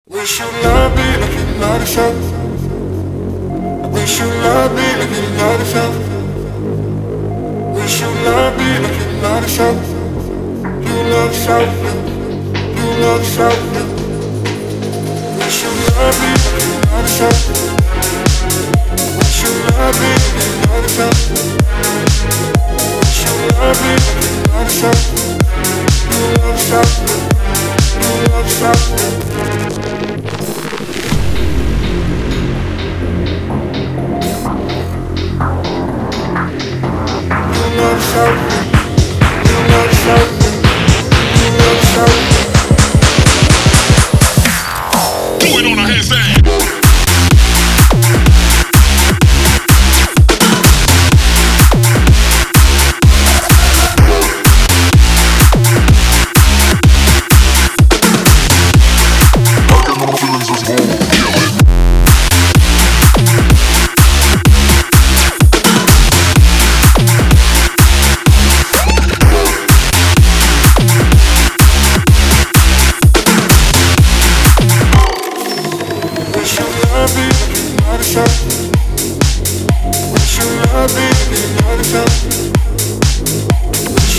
Wish you loved me like you love yourself. I wish you loved me like you love yourself. Wish you loved me like you love yourself. You love yourself, you love yourself. Wish you loved me like you love yourself. Wish you loved me like you love yourself. Wish you loved me like you love yourself. You love yourself, you love yourself.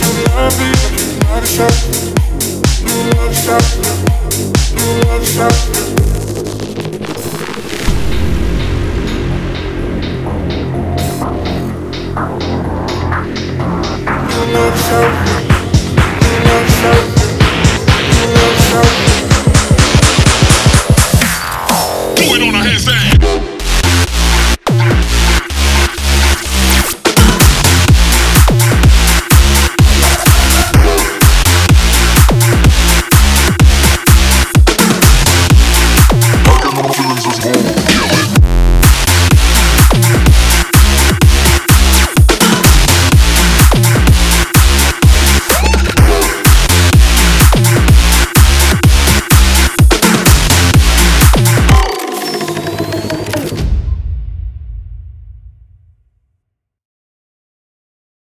You love yourself.